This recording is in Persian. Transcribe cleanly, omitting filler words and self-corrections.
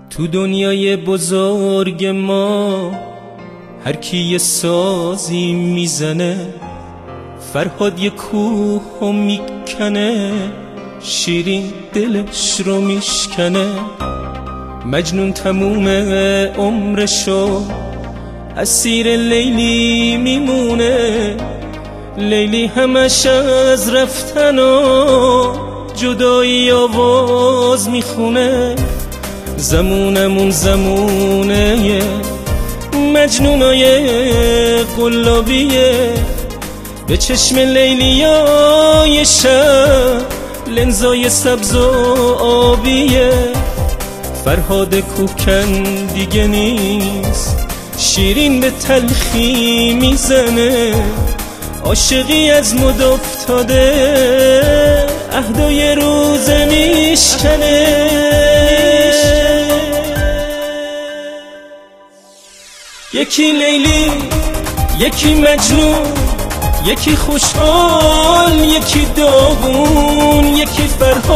تو دنیای بزرگ ما هر کی یه سازی میزنه، فرهاد یه کوه رو میکنه، شیرین دلش رو میشکنه. مجنون تموم عمرشو اسیر لیلی میمونه، لیلی همش از رفتن و جدایی آواز میخونه. زمونمون زمونه مجنونای قلابیه، به چشم لیلیای شب لنزای سبز و آبیه. فرهاد کوکن دیگه نیست، شیرین به تلخی میزنه، عاشقی از مد افتاده، عهدای روز میشکنه. یکی لیلی، یکی مجنون، یکی خوشحال، یکی داغون، یکی فرهاد.